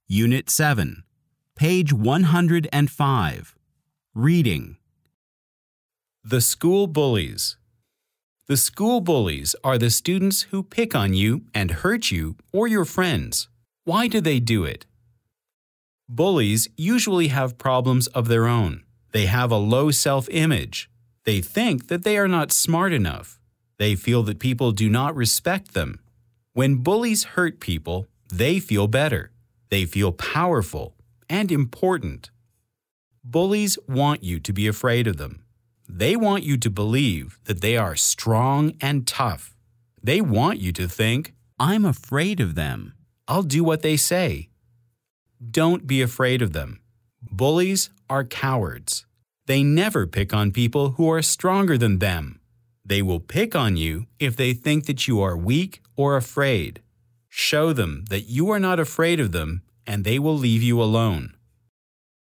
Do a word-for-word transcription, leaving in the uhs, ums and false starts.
Unit seven, page one hundred five. Reading. The school bullies. The school bullies are the students who pick on you and hurt you or your friends. Why do they do it? Bullies usually have problems of their own. They have a low self-image. They think that they are not smart enough. They feel that people do not respect them. When bullies hurt people, they feel better. They feel powerful and important. Bullies want you to be afraid of them. They want you to believe that they are strong and tough. They want you to think, "I'm afraid of them. I'll do what they say." Don't be afraid of them. Bullies are cowards. They never pick on people who are stronger than them. They will pick on you if they think that you are weak or afraid. Show them that you are not afraid of them, and they will leave you alone.